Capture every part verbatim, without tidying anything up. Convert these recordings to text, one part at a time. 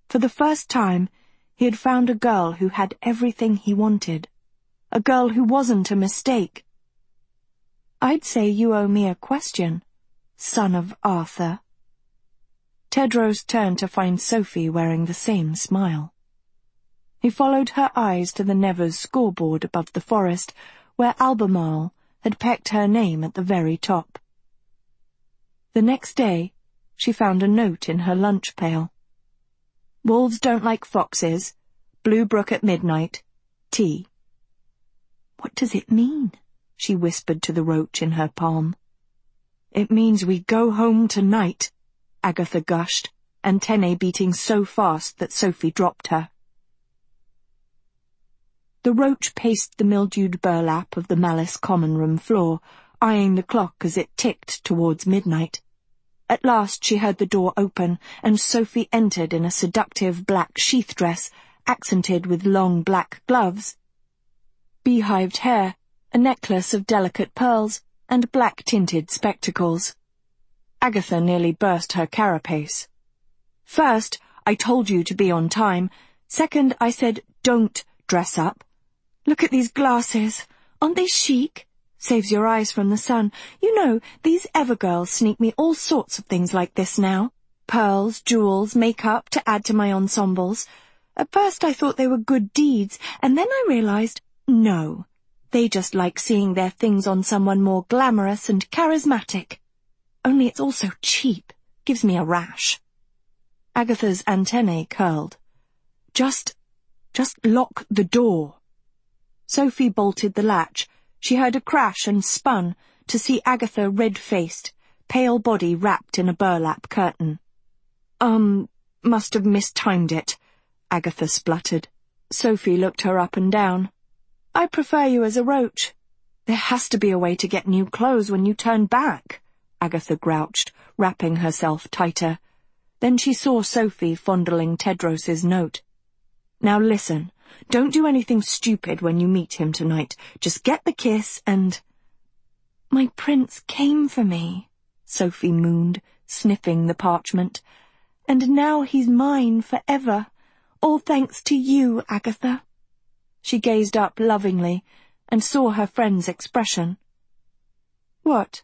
For the first time, he had found a girl who had everything he wanted. A girl who wasn't a mistake. "I'd say you owe me a question, son of Arthur." Tedros turned to find Sophie wearing the same smile. He followed her eyes to the Nevers scoreboard above the forest, where Albemarle had pecked her name at the very top. The next day, she found a note in her lunch pail. "Wolves don't like foxes. Blue Brook at midnight. Tea." "What does it mean?" she whispered to the roach in her palm. "It means we go home tonight," Agatha gushed, antennae beating so fast that Sophie dropped her. The roach paced the mildewed burlap of the Malice common room floor, eyeing the clock as it ticked towards midnight. At last she heard the door open, and Sophie entered in a seductive black sheath dress, accented with long black gloves, beehived hair, a necklace of delicate pearls, and black-tinted spectacles. Agatha nearly burst her carapace. "First, I told you to be on time. Second, I said, don't dress up. Look at these glasses. Aren't they chic? Saves your eyes from the sun. You know, these Evergirls sneak me all sorts of things like this now. Pearls, jewels, makeup to add to my ensembles. At first I thought they were good deeds, and then I realized, no, they just like seeing their things on someone more glamorous and charismatic. Only it's all so cheap. Gives me a rash." Agatha's antennae curled. Just, just lock the door." Sophie bolted the latch. She heard a crash and spun to see Agatha red-faced, pale body wrapped in a burlap curtain. Um, must have mistimed it," Agatha spluttered. Sophie looked her up and down. "I prefer you as a roach. There has to be a way to get new clothes when you turn back," Agatha grouched, wrapping herself tighter. Then she saw Sophie fondling Tedros's note. "Now listen. Don't do anything stupid when you meet him tonight. Just get the kiss and—" "My prince came for me," Sophie mooned, sniffing the parchment. "And now he's mine forever. All thanks to you, Agatha." She gazed up lovingly and saw her friend's expression. "What?"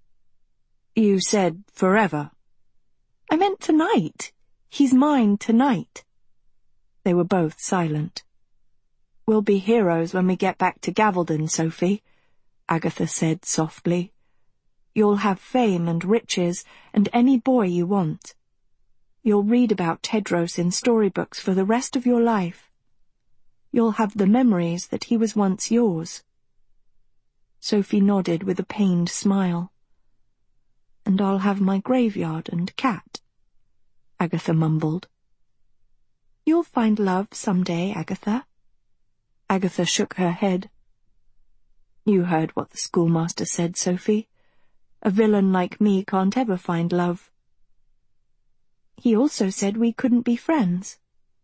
"You said forever." "I meant tonight. He's mine tonight." They were both silent. "We'll be heroes when we get back to Gavaldon, Sophie," Agatha said softly. "You'll have fame and riches and any boy you want. You'll read about Tedros in storybooks for the rest of your life. You'll have the memories that he was once yours." Sophie nodded with a pained smile. "And I'll have my graveyard and cat," Agatha mumbled. "You'll find love some day, Agatha." Agatha shook her head. "You heard what the schoolmaster said, Sophie. A villain like me can't ever find love." "He also said we couldn't be friends."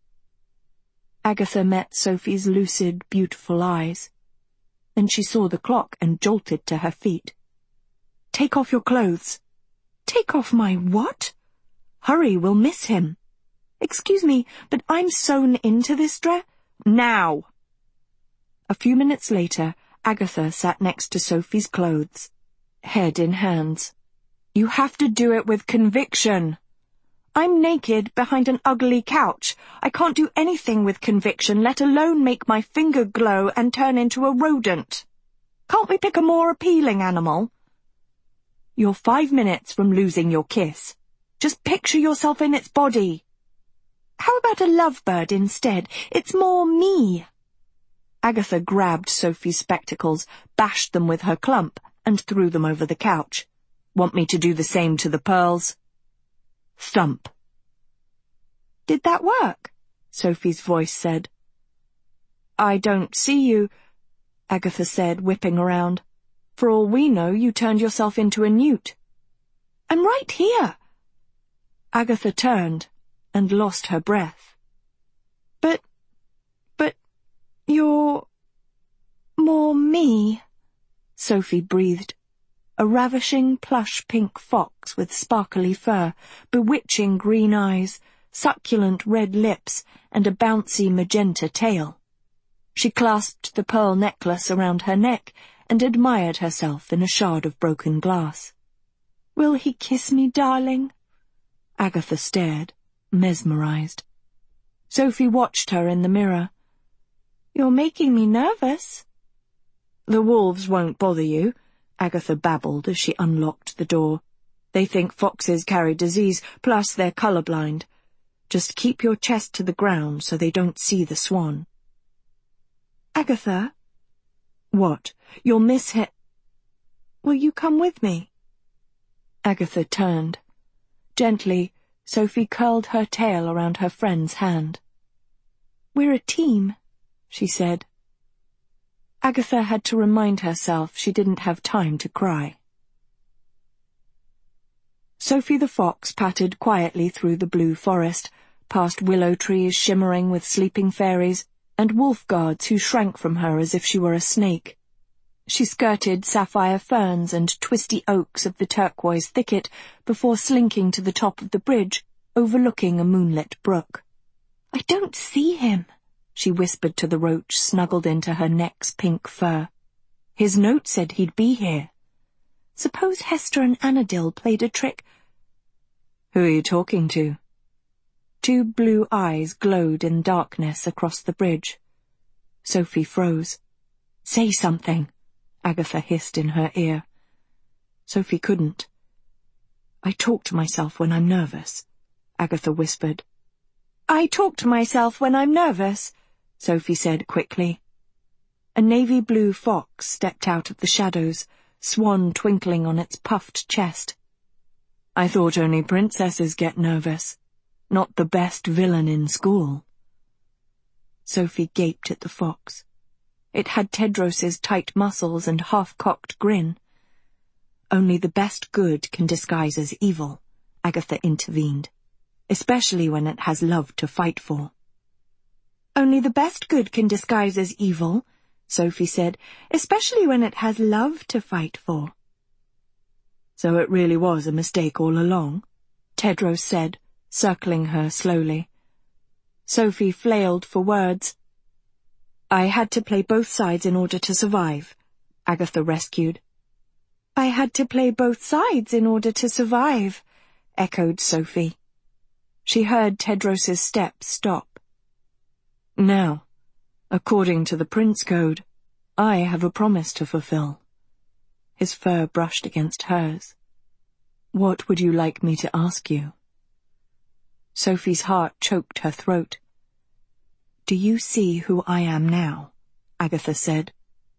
Agatha met Sophie's lucid, beautiful eyes. Then she saw the clock and jolted to her feet. "Take off your clothes." "Take off my what?" "Hurry, we'll miss him." "Excuse me, but I'm sewn into this dress." "Now!" A few minutes later, Agatha sat next to Sophie's clothes, head in hands. "You have to do it with conviction." "I'm naked behind an ugly couch. I can't do anything with conviction, let alone make my finger glow and turn into a rodent. Can't we pick a more appealing animal?" "You're five minutes from losing your kiss. Just picture yourself in its body." "How about a lovebird instead? It's more me." Agatha grabbed Sophie's spectacles, bashed them with her clump, and threw them over the couch. "Want me to do the same to the pearls?" Thump. "Did that work?" Sophie's voice said. "I don't see you," Agatha said, whipping around. "For all we know, you turned yourself into a newt." "I'm right here." Agatha turned and lost her breath. But, but, you're more me," Sophie breathed. A ravishing plush pink fox with sparkly fur, bewitching green eyes, succulent red lips, and a bouncy magenta tail. She clasped the pearl necklace around her neck and admired herself in a shard of broken glass. "Will he kiss me, darling?" Agatha stared, mesmerized. Sophie watched her in the mirror. "You're making me nervous." "The wolves won't bother you," Agatha babbled as she unlocked the door. "They think foxes carry disease, plus they're colorblind. Just keep your chest to the ground so they don't see the swan." "Agatha?" "What? You'll miss him." "Will you come with me?" Agatha turned. Gently, Sophie curled her tail around her friend's hand. "We're a team," she said. Agatha had to remind herself she didn't have time to cry. Sophie the fox pattered quietly through the blue forest, past willow trees shimmering with sleeping fairies, and wolf guards who shrank from her as if she were a snake. She skirted sapphire ferns and twisty oaks of the turquoise thicket before slinking to the top of the bridge, overlooking a moonlit brook. "I don't see him," she whispered to the roach snuggled into her neck's pink fur. "His note said he'd be here. Suppose Hester and Annadil played a trick—" "Who are you talking to?" Two blue eyes glowed in darkness across the bridge. Sophie froze. "Say something," Agatha hissed in her ear. Sophie couldn't. "I talk to myself when I'm nervous," Agatha whispered. "I talk to myself when I'm nervous," Sophie said quickly. A navy-blue fox stepped out of the shadows, swan twinkling on its puffed chest. "I thought only princesses get nervous, not the best villain in school." Sophie gaped at the fox. It had Tedros's tight muscles and half-cocked grin. "Only the best good can disguise as evil," Agatha intervened, "especially when it has love to fight for." "Only the best good can disguise as evil," Sophie said, "especially when it has love to fight for." "So it really was a mistake all along?" Tedros said, circling her slowly. Sophie flailed for words. "I had to play both sides in order to survive," Agatha rescued. "I had to play both sides in order to survive," echoed Sophie. She heard Tedros's steps stop. "Now, according to the Prince Code, I have a promise to fulfill." His fur brushed against hers. "What would you like me to ask you?" Sophie's heart choked her throat. "Do you see who I am now?" Agatha said.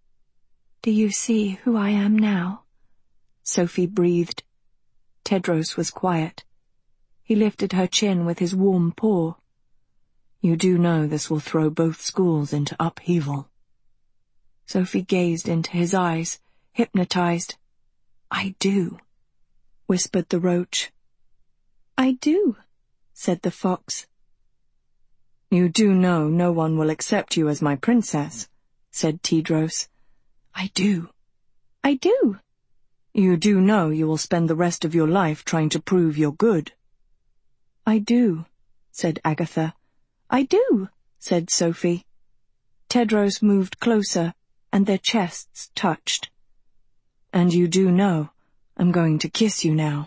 "Do you see who I am now?" Sophie breathed. Tedros was quiet. He lifted her chin with his warm paw. "You do know this will throw both schools into upheaval." Sophie gazed into his eyes, hypnotized. "I do," whispered the roach. "I do," said the fox. "You do know no one will accept you as my princess," said Tedros. "I do." "I do." "You do know you will spend the rest of your life trying to prove you're good." "I do," said Agatha. "I do," said Sophie. Tedros moved closer, and their chests touched. "And you do know I'm going to kiss you now."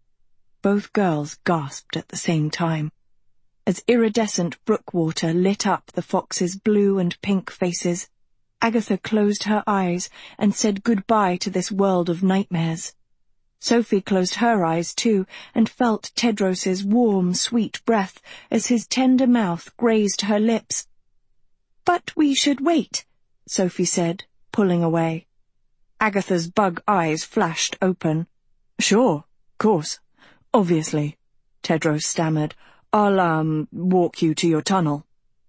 Both girls gasped at the same time. As iridescent brook water lit up the fox's blue and pink faces, Agatha closed her eyes and said goodbye to this world of nightmares. Sophie closed her eyes too, and felt Tedros's warm, sweet breath as his tender mouth grazed her lips. "But we should wait," Sophie said, pulling away. Agatha's bug eyes flashed open. "Sure, course, obviously," Tedros stammered. "I'll, um, walk you to your tunnel."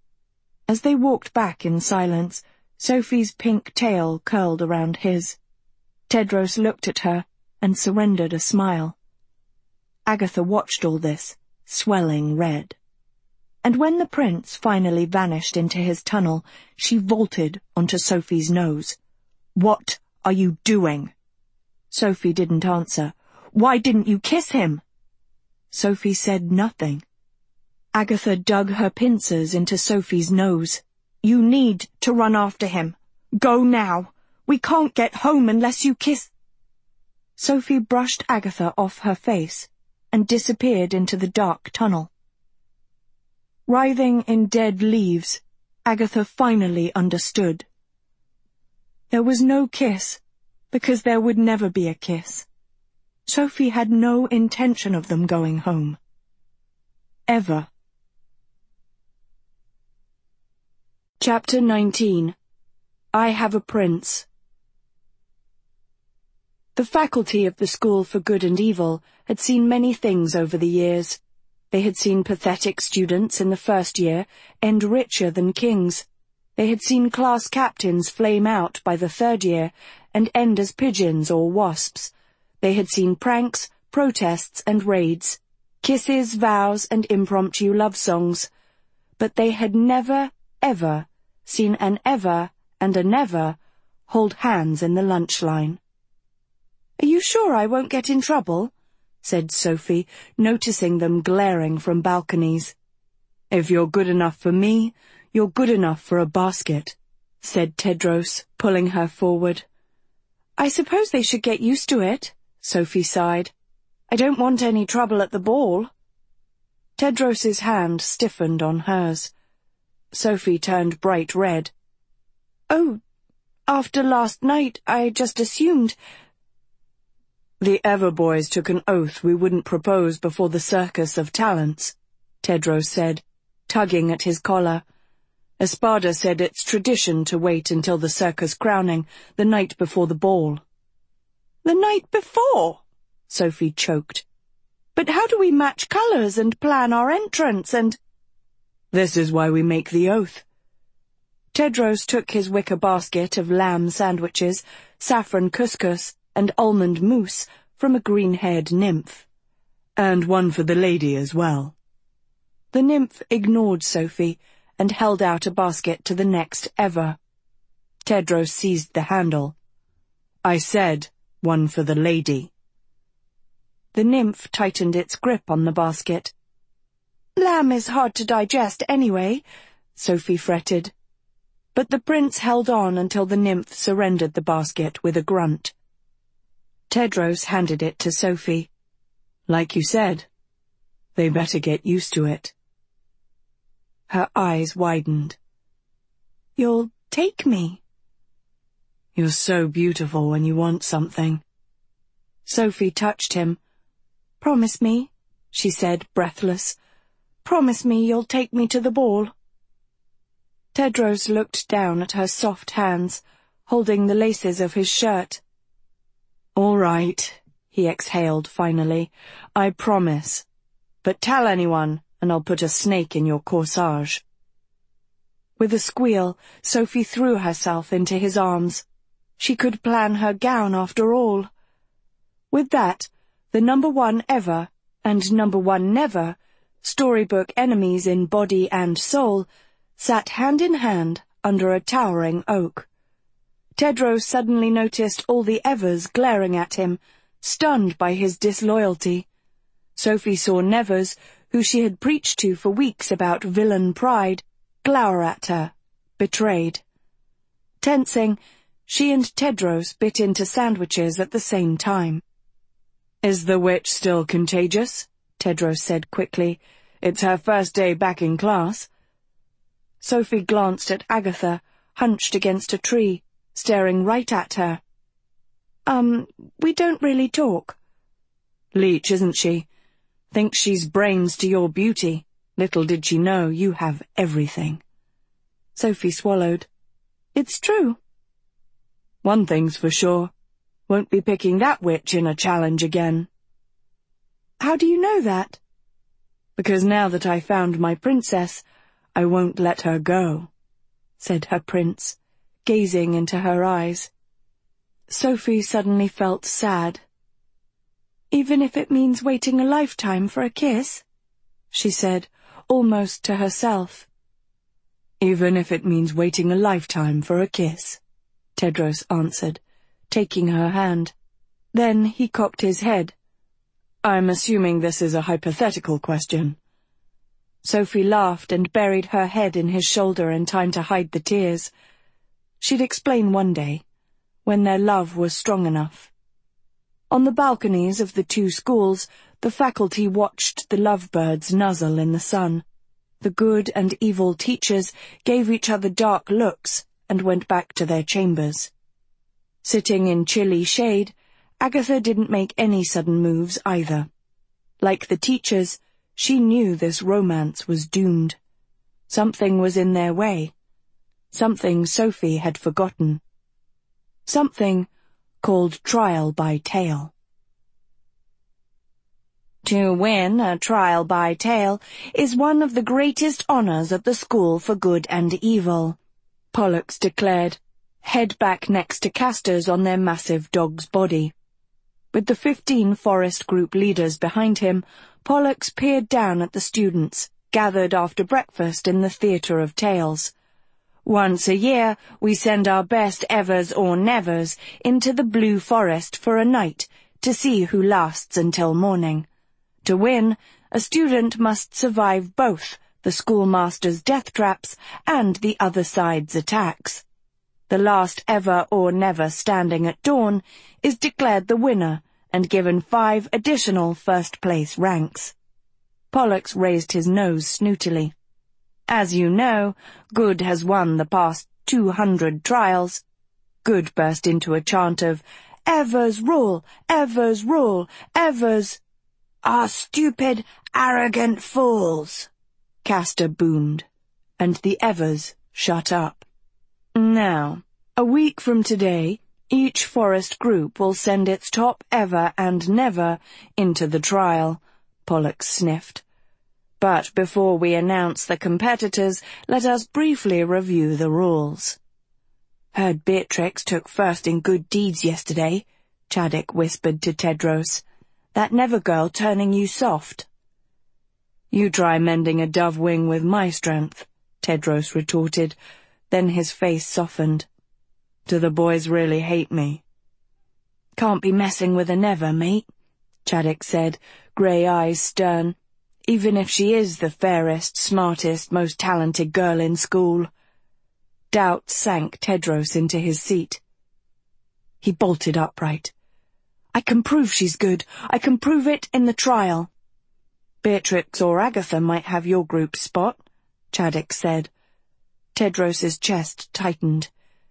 As they walked back in silence, Sophie's pink tail curled around his. Tedros looked at her and surrendered a smile. Agatha watched all this, swelling red. And when the prince finally vanished into his tunnel, she vaulted onto Sophie's nose. "What are you doing?" Sophie didn't answer. "Why didn't you kiss him?" Sophie said nothing. Agatha dug her pincers into Sophie's nose. "You need to run after him. Go now. We can't get home unless you kiss—" Sophie brushed Agatha off her face and disappeared into the dark tunnel. Writhing in dead leaves, Agatha finally understood. There was no kiss, because there would never be a kiss. Sophie had no intention of them going home. Ever. Chapter nineteen. I Have a Prince. The faculty of the School for Good and Evil had seen many things over the years. They had seen pathetic students in the first year end richer than kings. They had seen class captains flame out by the third year and end as pigeons or wasps. They had seen pranks, protests and raids, kisses, vows and impromptu love songs. But they had never, ever seen an ever and a never hold hands in the lunch line. "Are you sure I won't get in trouble?" said Sophie, noticing them glaring from balconies. "If you're good enough for me, you're good enough for a basket," said Tedros, pulling her forward. "I suppose they should get used to it," Sophie sighed. "I don't want any trouble at the ball." Tedros's hand stiffened on hers. Sophie turned bright red. "Oh, after last night, I just assumed—" "The Ever boys took an oath we wouldn't propose before the Circus of Talents," Tedros said, tugging at his collar. "Espada said it's tradition to wait until the circus crowning the night before the ball." "The night before?" Sophie choked. "But how do we match colours and plan our entrance and—" "This is why we make the oath." Tedros took his wicker basket of lamb sandwiches, saffron couscous, and almond mousse from a green-haired nymph. "And one for the lady as well." The nymph ignored Sophie and held out a basket to the next Ever. Tedros seized the handle. "I said, one for the lady." The nymph tightened its grip on the basket. "Lamb is hard to digest anyway," Sophie fretted. But the prince held on until the nymph surrendered the basket with a grunt. Tedros handed it to Sophie. "Like you said, they better get used to it." Her eyes widened. "You'll take me?" "You're so beautiful when you want something." Sophie touched him. "Promise me," she said, breathless. "Promise me you'll take me to the ball." Tedros looked down at her soft hands, holding the laces of his shirt. "All right," he exhaled finally. "I promise. But tell anyone, and I'll put a snake in your corsage." With a squeal, Sophie threw herself into his arms. She could plan her gown after all. With that, the number one Ever and number one Never, storybook enemies in body and soul, sat hand in hand under a towering oak. Tedros suddenly noticed all the Evers glaring at him, stunned by his disloyalty. Sophie saw Nevers, who she had preached to for weeks about villain pride, glower at her, betrayed. Tensing, she and Tedros bit into sandwiches at the same time. "Is the witch still contagious?" Tedros said quickly. "It's her first day back in class." Sophie glanced at Agatha, hunched against a tree, staring right at her. Um, we don't really talk." "Leech, isn't she? Thinks she's brains to your beauty. Little did she know you have everything." Sophie swallowed. "It's true." "One thing's for sure. Won't be picking that witch in a challenge again." "How do you know that?" "Because now that I found my princess, I won't let her go," said her prince, gazing into her eyes. Sophie suddenly felt sad. "Even if it means waiting a lifetime for a kiss?" she said, almost to herself. "Even if it means waiting a lifetime for a kiss," Tedros answered, taking her hand. Then he cocked his head. "I'm assuming this is a hypothetical question." Sophie laughed and buried her head in his shoulder in time to hide the tears. She'd explain one day, when their love was strong enough. On the balconies of the two schools, the faculty watched the lovebirds nuzzle in the sun. The good and evil teachers gave each other dark looks and went back to their chambers. Sitting in chilly shade, Agatha didn't make any sudden moves either. Like the teachers, she knew this romance was doomed. Something was in their way. Something Sophie had forgotten. Something called trial by tale. To win a trial by tale is one of the greatest honors at the School for Good and Evil, Pollux declared, head back next to Castor's on their massive dog's body. With the fifteen forest group leaders behind him, Pollux peered down at the students, gathered after breakfast in the Theatre of Tales. Once a year, we send our best evers or nevers into the Blue Forest for a night to see who lasts until morning. To win, a student must survive both the schoolmaster's death traps and the other side's attacks. The last ever or never standing at dawn is declared the winner and given five additional first-place ranks. Pollux raised his nose snootily. As you know, Good has won the past two hundred trials. Good burst into a chant of, "Evers rule! Evers rule! Evers!" "Ah, stupid, arrogant fools!" Castor boomed, and the Evers shut up. Now, a week from today, each forest group will send its top ever and never into the trial, Pollux sniffed. But before we announce the competitors, let us briefly review the rules. "Heard Beatrix took first in good deeds yesterday," Chaddock whispered to Tedros. "That Never girl turning you soft." "You try mending a dove wing with my strength," Tedros retorted. Then his face softened. "Do the boys really hate me?" "Can't be messing with a Never, mate," Chaddock said, grey eyes stern. "Even if she is the fairest, smartest, most talented girl in school." Doubt sank Tedros into his seat. He bolted upright. "I can prove she's good. I can prove it in the trial." "Beatrix or Agatha might have your group's spot," Chaddock said. Tedros's chest tightened.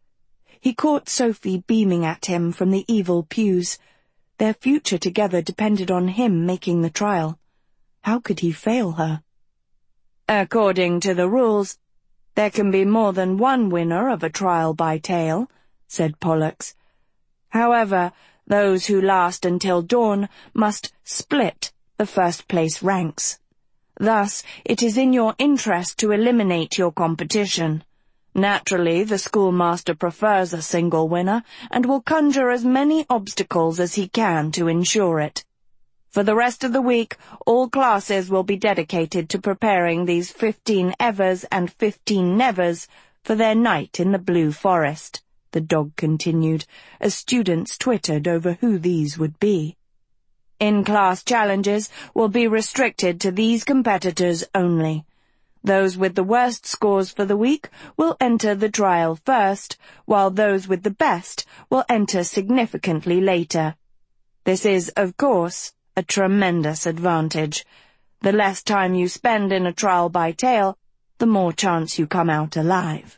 He caught Sophie beaming at him from the evil pews. Their future together depended on him making the trial. How could he fail her? "According to the rules, there can be more than one winner of a trial by tale," said Pollux. "However, those who last until dawn must split the first-place ranks. Thus, it is in your interest to eliminate your competition. Naturally, the schoolmaster prefers a single winner and will conjure as many obstacles as he can to ensure it. For the rest of the week, all classes will be dedicated to preparing these fifteen Evers and fifteen Nevers for their night in the Blue Forest," the dog continued, as students twittered over who these would be. "In-class challenges will be restricted to these competitors only. Those with the worst scores for the week will enter the trial first, while those with the best will enter significantly later. This is, of course, a tremendous advantage. The less time you spend in a trial by tale, the more chance you come out alive."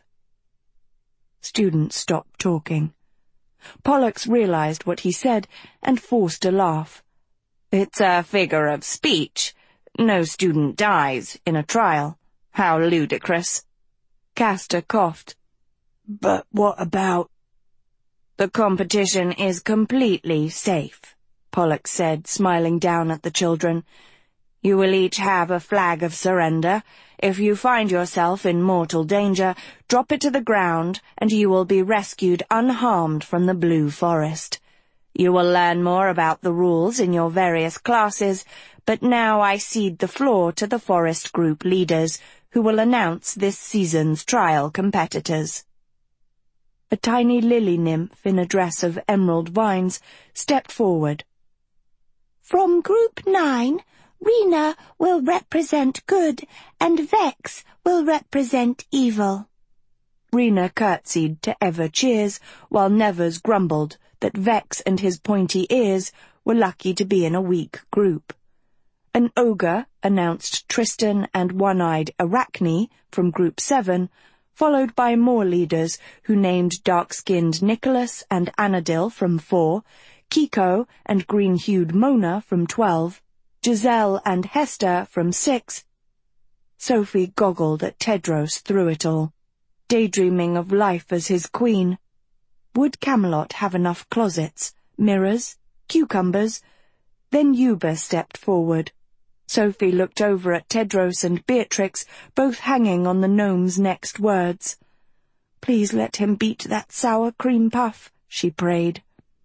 Students stopped talking. Pollux realized what he said and forced a laugh. "It's a figure of speech. No student dies in a trial. How ludicrous." Castor coughed. "But what about—" "The competition is completely safe," Pollux said, smiling down at the children. "You will each have a flag of surrender. If you find yourself in mortal danger, drop it to the ground, and you will be rescued unharmed from the Blue Forest. You will learn more about the rules in your various classes, but now I cede the floor to the forest group leaders, who will announce this season's trial competitors." A tiny lily nymph in a dress of emerald vines stepped forward. "From Group nine, Rena will represent good, and Vex will represent evil." Rena curtsied to Ever Cheers, while Nevers grumbled that Vex and his pointy ears were lucky to be in a weak group. An ogre announced Tristan and one-eyed Arachne from Group seven, followed by more leaders who named dark-skinned Nicholas and Anadil from four, Kiko and green-hued Mona from twelve, Giselle and Hester from six. Sophie goggled at Tedros through it all, daydreaming of life as his queen. Would Camelot have enough closets, mirrors, cucumbers? Then Yuba stepped forward. Sophie looked over at Tedros and Beatrix, both hanging on the gnome's next words. "Please let him beat that sour cream puff," she prayed.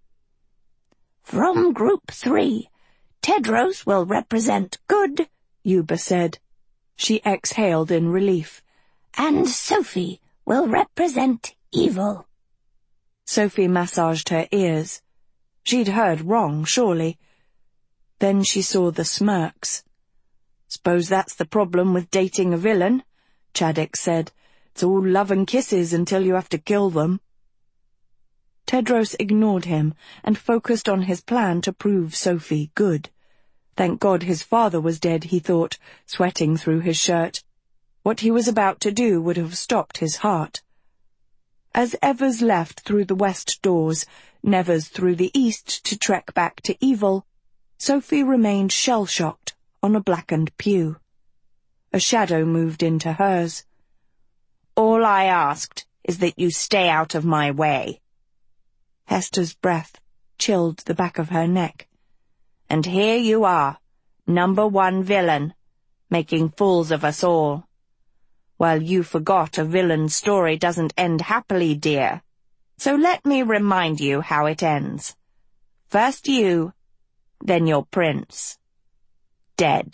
"From Group three, Tedros will represent good," Yuba said. She exhaled in relief. "And Sophie will represent evil." Sophie massaged her ears. She'd heard wrong, surely. Then she saw the smirks. "Suppose that's the problem with dating a villain," Chaddock said. "It's all love and kisses until you have to kill them." Tedros ignored him and focused on his plan to prove Sophie good. Thank God his father was dead, he thought, sweating through his shirt. What he was about to do would have stopped his heart. As Evers left through the west doors, Nevers through the east to trek back to evil, Sophie remained shell-shocked on a blackened pew. A shadow moved into hers. "All I asked is that you stay out of my way." Hester's breath chilled the back of her neck. "And here you are, number one villain, making fools of us all. Well, you forgot a villain's story doesn't end happily, dear. So let me remind you how it ends. First you, then your prince. Dead."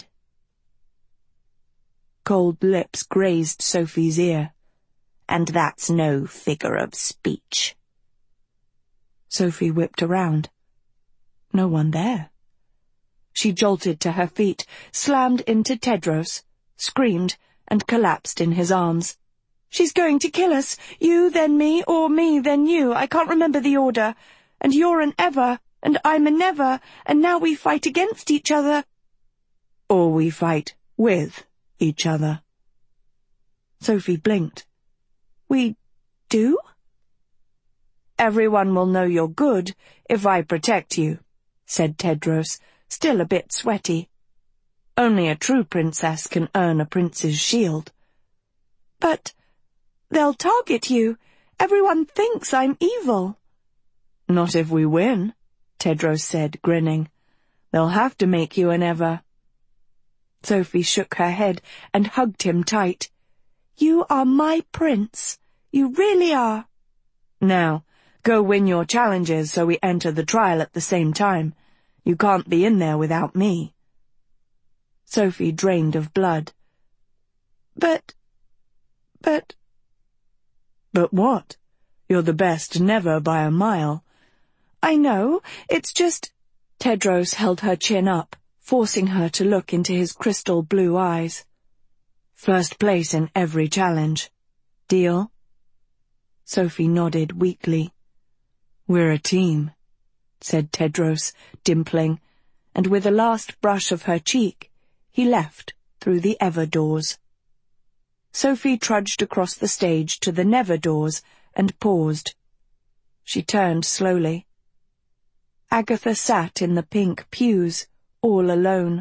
Cold lips grazed Sophie's ear. "And that's no figure of speech." Sophie whipped around. No one there. She jolted to her feet, slammed into Tedros, screamed, and collapsed in his arms. "She's going to kill us! You, then me, or me, then you. I can't remember the order. And you're an Ever, and I'm a Never, and now we fight against each other." "Or we fight with each other." Sophie blinked. "We do?" "Everyone will know you're good if I protect you," said Tedros, still a bit sweaty. "Only a true princess can earn a prince's shield." "But they'll target you. Everyone thinks I'm evil." "Not if we win," Tedros said, grinning. "They'll have to make you an Ever." Sophie shook her head and hugged him tight. "You are my prince. You really are." "Now, go win your challenges so we enter the trial at the same time. You can't be in there without me." Sophie drained of blood. But... but... "But what? You're the best Never by a mile." "I know, it's just—" Tedros held her chin up, forcing her to look into his crystal blue eyes. "First place in every challenge. Deal?" Sophie nodded weakly. "We're a team," said Tedros, dimpling, and with a last brush of her cheek, he left through the Ever doors. Sophie trudged across the stage to the Never doors and paused. She turned slowly. Agatha sat in the pink pews, all alone.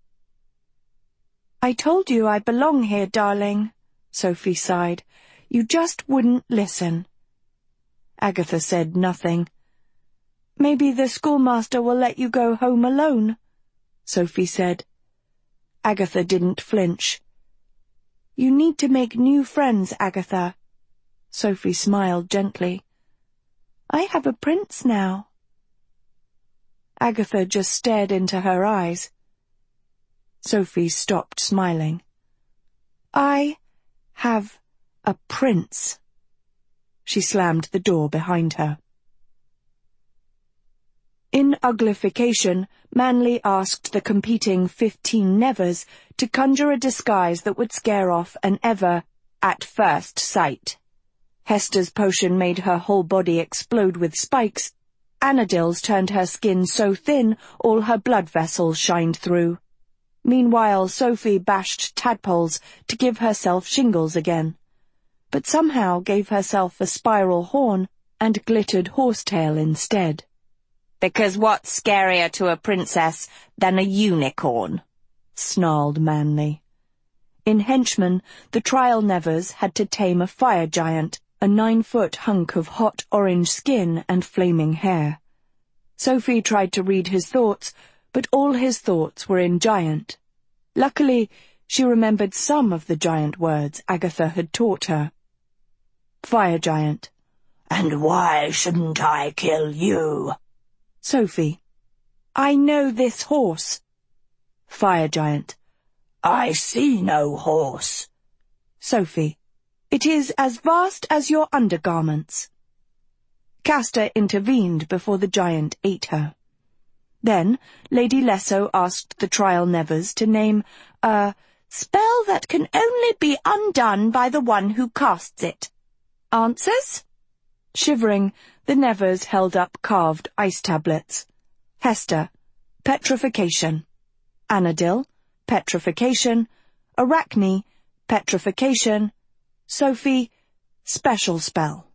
"I told you I belong here, darling," Sophie sighed. "You just wouldn't listen." Agatha said nothing. "Maybe the schoolmaster will let you go home alone," Sophie said. Agatha didn't flinch. "You need to make new friends, Agatha." Sophie smiled gently. "I have a prince now." Agatha just stared into her eyes. Sophie stopped smiling. "I have a prince." She slammed the door behind her. In uglification, Manley asked the competing fifteen Nevers to conjure a disguise that would scare off an ever at first sight. Hester's potion made her whole body explode with spikes. Annadil's turned her skin so thin all her blood vessels shined through. Meanwhile, Sophie bashed tadpoles to give herself shingles again, but somehow gave herself a spiral horn and glittered horsetail instead. "Because what's scarier to a princess than a unicorn?" snarled Manley. In Henchmen, the trial Nevers had to tame a fire giant, a nine-foot hunk of hot orange skin and flaming hair. Sophie tried to read his thoughts, but all his thoughts were in giant. Luckily, she remembered some of the giant words Agatha had taught her. Fire giant. "And why shouldn't I kill you?" Sophie. "I know this horse." Fire giant. "I see no horse." Sophie. "It is as vast as your undergarments." Castor intervened before the giant ate her. Then Lady Lesso asked the trial Nevers to name a spell that can only be undone by the one who casts it. Answers? Shivering, the Nevers held up carved ice tablets. Hester, petrification. Annadil, petrification. Arachne, petrification. Sophie, special spell.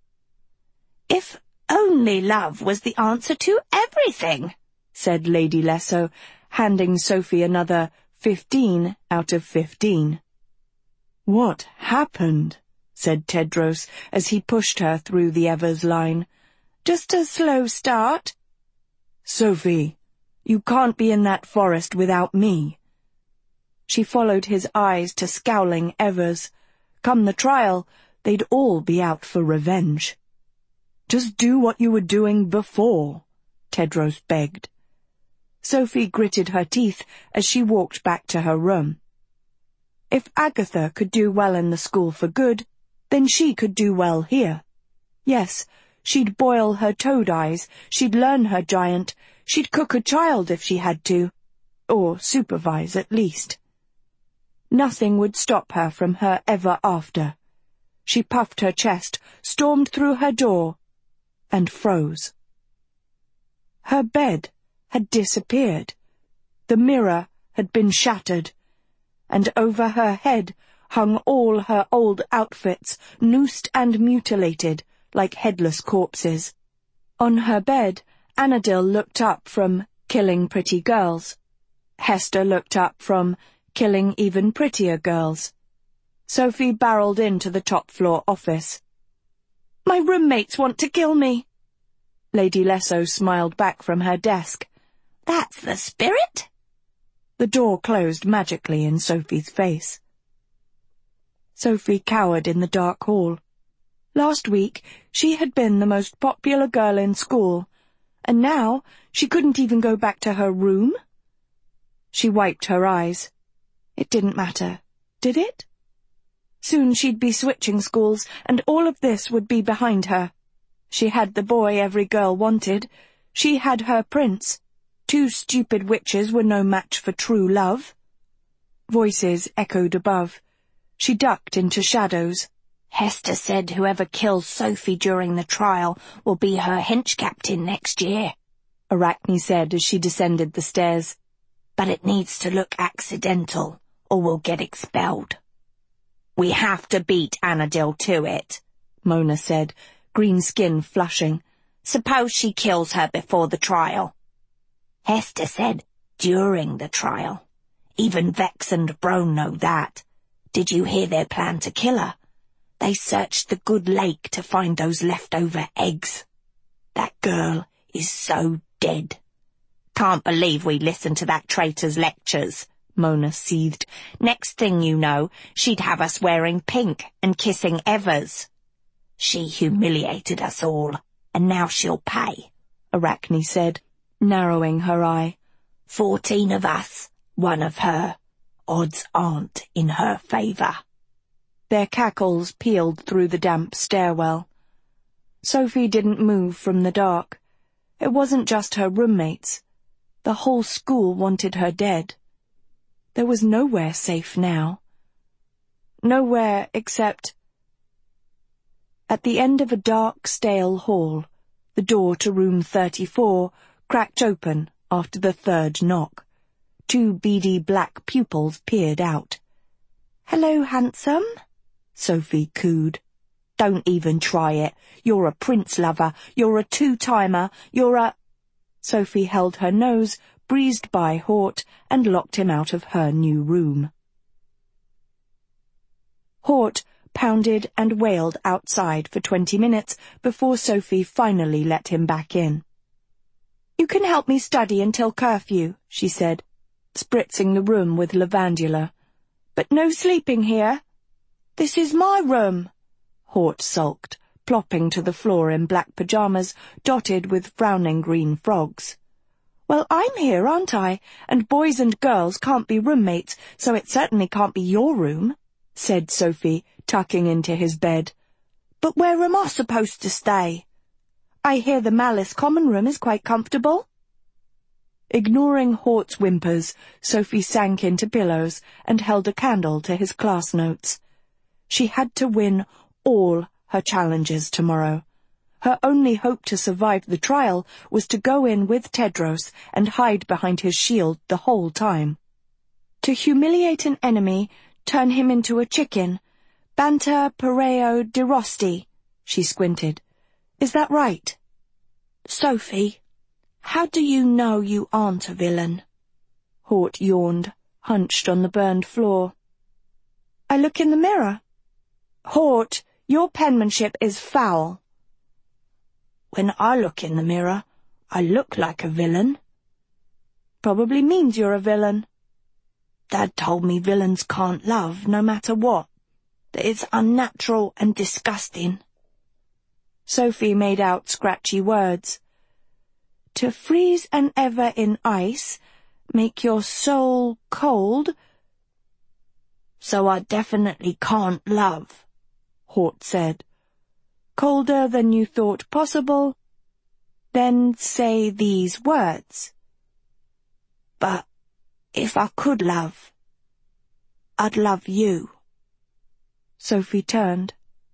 "If only love was the answer to everything," said Lady Lesso, handing Sophie another fifteen out of fifteen. "What happened?" said Tedros as he pushed her through the Evers line. "Just a slow start." "Sophie, you can't be in that forest without me." She followed his eyes to scowling Evers. Come the trial, they'd all be out for revenge. "Just do what you were doing before," Tedros begged. Sophie gritted her teeth as she walked back to her room. If Agatha could do well in the school for good, then she could do well here. Yes, she'd boil her toad eyes, she'd learn her giant, she'd cook a child if she had to, or supervise at least. Nothing would stop her from her ever after. She puffed her chest, stormed through her door, and froze. Her bed had disappeared. The mirror had been shattered, and over her head hung all her old outfits, noosed and mutilated, like headless corpses. On her bed, Annadil looked up from Killing Pretty Girls. Hester looked up from Killing Even Prettier Girls. Sophie barreled into the top-floor office. "My roommates want to kill me." Lady Lesso smiled back from her desk. "That's the spirit." The door closed magically in Sophie's face. Sophie cowered in the dark hall. Last week, she had been the most popular girl in school, and now she couldn't even go back to her room. She wiped her eyes. It didn't matter, did it? Soon she'd be switching schools, and all of this would be behind her. She had the boy every girl wanted. She had her prince. Two stupid witches were no match for true love. Voices echoed above. She ducked into shadows. "Hester said whoever kills Sophie during the trial will be her hench captain next year," Arachne said as she descended the stairs. "But it needs to look accidental, or we'll get expelled." "We have to beat Annadil to it," Mona said, green skin flushing. "Suppose she kills her before the trial." "Hester said during the trial. Even Vex and Brone know that. Did you hear their plan to kill her? They searched the good lake to find those leftover eggs. That girl is so dead." "Can't believe we listened to that traitor's lectures," Mona seethed. "Next thing you know, she'd have us wearing pink and kissing Evers." "She humiliated us all, and now she'll pay," Arachne said, narrowing her eye. Fourteen of us, one of her. Odds aren't in her favour." Their cackles peeled through the damp stairwell. Sophie didn't move from the dark. It wasn't just her roommates. The whole school wanted her dead. There was nowhere safe now. Nowhere except... At the end of a dark, stale hall, the door to room thirty-four cracked open after the third knock. Two beady black pupils peered out. "Hello, handsome," Sophie cooed. "Don't even try it. You're a prince lover. You're a two-timer. You're a—" Sophie held her nose, breezed by Hort, and locked him out of her new room. Hort pounded and wailed outside for twenty minutes before Sophie finally let him back in. "You can help me study until curfew," she said, spritzing the room with lavandula. "But no sleeping here." "This is my room," Hort sulked, plopping to the floor in black pyjamas dotted with frowning green frogs. "Well, I'm here, aren't I? And boys and girls can't be roommates, so it certainly can't be your room," said Sophie, tucking into his bed. "But where am I supposed to stay? I hear the Malice common room is quite comfortable." Ignoring Hort's whimpers, Sophie sank into pillows and held a candle to his class notes. She had to win all her challenges tomorrow. Her only hope to survive the trial was to go in with Tedros and hide behind his shield the whole time. To humiliate an enemy, turn him into a chicken. Banter Pareo de Rosti, she squinted. "Is that right?" "Sophie, how do you know you aren't a villain?" Hort yawned, hunched on the burned floor. "I look in the mirror." "Hort, your penmanship is foul." "When I look in the mirror, I look like a villain." "Probably means you're a villain." "Dad told me villains can't love, no matter what. That it's unnatural and disgusting." Sophie made out scratchy words. "To freeze an ever in ice, make your soul cold." "So I definitely can't love," Hort said. "Colder than you thought possible. Then say these words." "But if I could love, I'd love you." Sophie turned.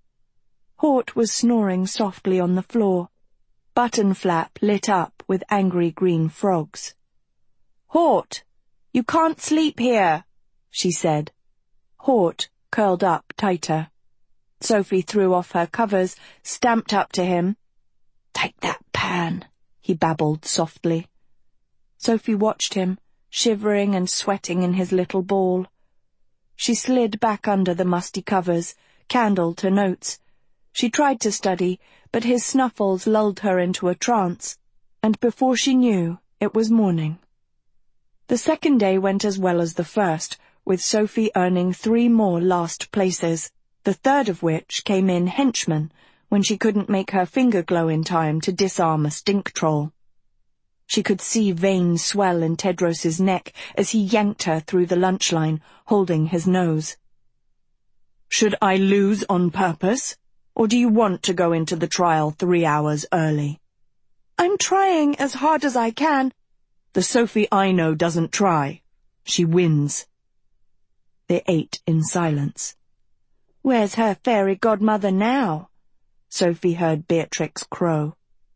Hort was snoring softly on the floor. Button flap lit up with angry green frogs. "Hort, you can't sleep here," she said. Hort curled up tighter. Sophie threw off her covers, stamped up to him. "Take that pan," he babbled softly. Sophie watched him, shivering and sweating in his little ball. She slid back under the musty covers, candle to notes. She tried to study, but his snuffles lulled her into a trance, and before she knew, it was morning. The second day went as well as the first, with Sophie earning three more last places, the third of which came in henchman, when she couldn't make her finger glow in time to disarm a stink troll. She could see veins swell in Tedros's neck as he yanked her through the lunch line, holding his nose. "Should I lose on purpose, or do you want to go into the trial three hours early?" "I'm trying as hard as I can." "The Sophie I know doesn't try. She wins." They ate in silence. "Where's her fairy godmother now?" Sophie heard Beatrix crow.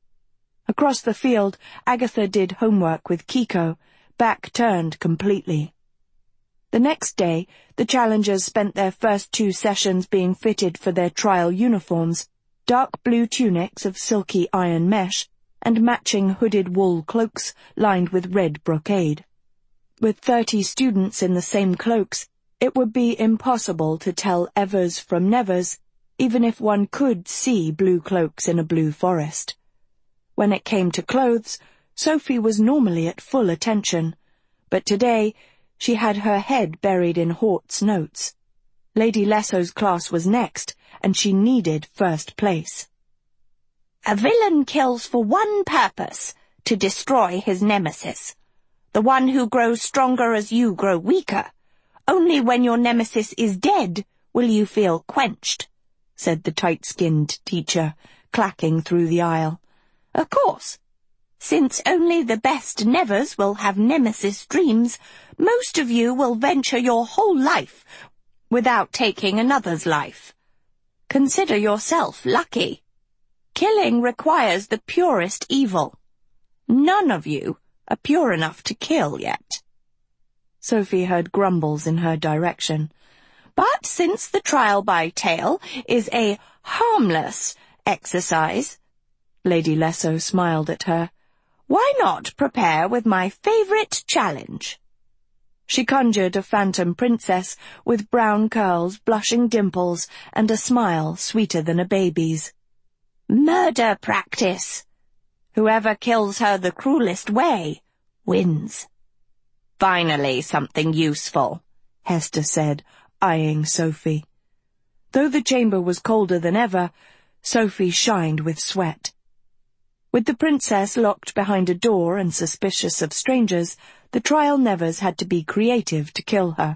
Across the field, Agatha did homework with Kiko, back turned completely. The next day, the challengers spent their first two sessions being fitted for their trial uniforms, dark blue tunics of silky iron mesh, and matching hooded wool cloaks lined with red brocade. With thirty students in the same cloaks, it would be impossible to tell evers from nevers, even if one could see blue cloaks in a blue forest. When it came to clothes, Sophie was normally at full attention, but today she had her head buried in Hort's notes. Lady Lesso's class was next, and she needed first place. "A villain kills for one purpose, to destroy his nemesis. The one who grows stronger as you grow weaker. Only when your nemesis is dead will you feel quenched," said the tight-skinned teacher, clacking through the aisle. "Of course. Since only the best nevers will have nemesis dreams, most of you will venture your whole life without taking another's life. Consider yourself lucky. Killing requires the purest evil. None of you are pure enough to kill yet. Sophie heard grumbles in her direction. But since the trial by tale is a harmless exercise, Lady Lesso smiled at her, why not prepare with my favourite challenge? She conjured a phantom princess with brown curls, blushing dimples, and a smile sweeter than a baby's. Murder practice. Whoever kills her the cruelest way wins. Finally something useful, Hester said, eyeing Sophie. Though the chamber was colder than ever, Sophie shined with sweat. With the princess locked behind a door and suspicious of strangers, the trial nevers had to be creative to kill her.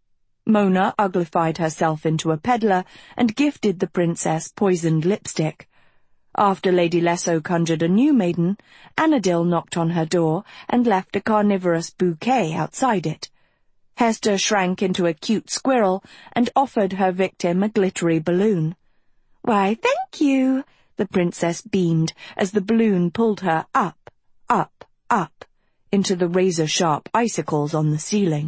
Mona uglified herself into a peddler and gifted the princess poisoned lipstick. After Lady Lesso conjured a new maiden, Annadil knocked on her door and left a carnivorous bouquet outside it. Hester shrank into a cute squirrel and offered her victim a glittery balloon. Why, thank you, the princess beamed as the balloon pulled her up, up, up, into the razor-sharp icicles on the ceiling.